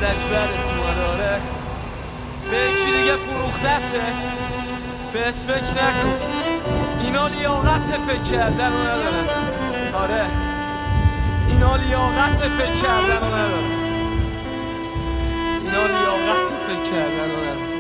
ازش برت اومد. به یکی دیگه فروختتت، بهش فکر نکن. اینا لیاقت فکر کردن رو ندارن. آره اینا لیاقت فکر کردن رو ندارن. اینا لیاقت فکر کردن رو ندارن.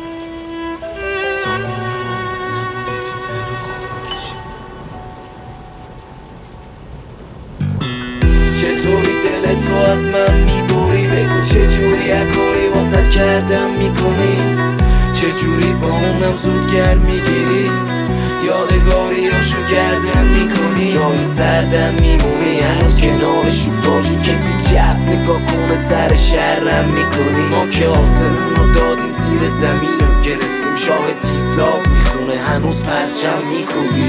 چطوری دل تو از من میبری؟ بگو چجوری اکاری واسط کردم میکنی؟ چجوری با اونم زودگر میگیری؟ یادگاریاشو گردم میکنی؟ جای سردم میمونی هنوز کنار شوفاژو کسی چپ نگاه کنه سر شرم میکنی؟ ما که آسمونو دادیم زیر زمینو گرفتیم شاه دیسلاف میخونه هنوز پرچم میکوبی.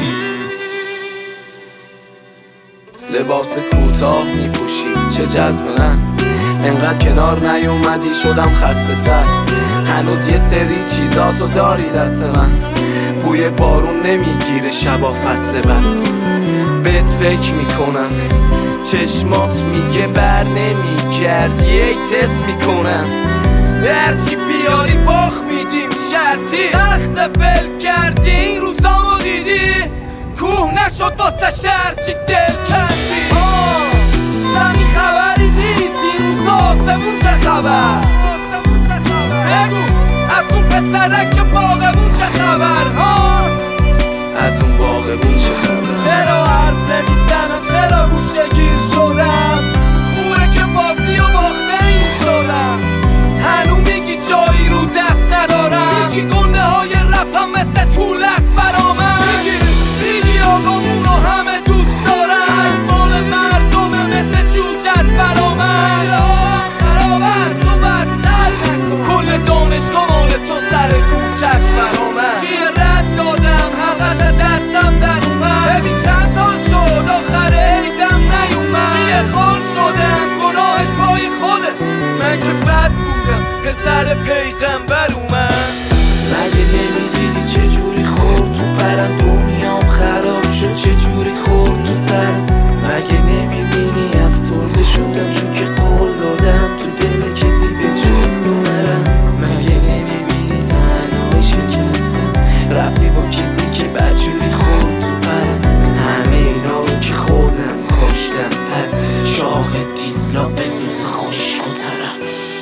لباس کوتاه میپوشی چه جذبه، انقدر کنار نیومدی شدم خسته تر. هنوز یه سری چیزاتو داری دست من، بوی بارون نمیگیره شبا فصل بعد. بهت فکر میکنم چشمات میگه بر نمیگردی ای تست میکنم. هرچی بیاری باخ میدیم شرطی، تخت فل کردی این روزامو دیدی؟ کوه نشد واسه شرچی دل کردی. زمین خبری نیست این روز آسمون چه خبر؟ بگو از اون پسرک که باغمون چه خبر؟ از اون باغمون چه خبر؟ چرا حرف نمیزنم؟ چرا گوشه گیر شدم؟ خوبه که بازی و باخته این شدم. هنو میگی جایی رو دست ندارم، میگی گنده های رپم مثل طول است برامن. میگی آقامونو همه دوست دارم، اجمال مردمه مثل جوج از برامن. خراب است و بدتر نکن، کل دانشگاه مال تو سر کوچش برامن. چیه رد دادم حقت دستم در اومد، ببین چند سال شد آخر عیدم نیومد. چیه خال شدم گناهش پای خوده، من که بد بودم پسر پیغمبر اومد. مگه نمیدیدی چجوری خورد تو پرم دنیام خراب شد؟ چجوری خورد تو سر؟ مگه نمیبینی افسرده شدم چون که قول دادم تو دل کسی به جز تو نرم؟ مگه نمیبینی تنهایی شکستم رفتی با کسی که بدجوری خورد تو پرم؟ همه اینا رو که خودم کاشتم، پس شاق دیسلا بسوز خوشق و ترم.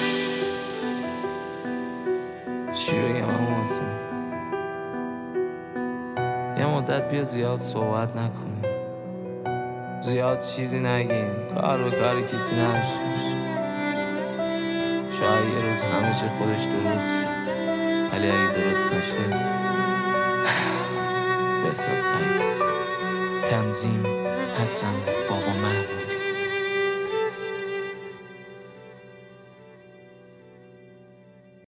چی بگم اما حسین؟ یه مدت بیا زیاد صحبت نکنیم، زیاد چیزی نگیم، کار به کار کسی نشه. شاید یه روز همه چی خودش درست شه، ولی اگه درست نشه به حساب عکس. تنظیم حسن بابا مهر.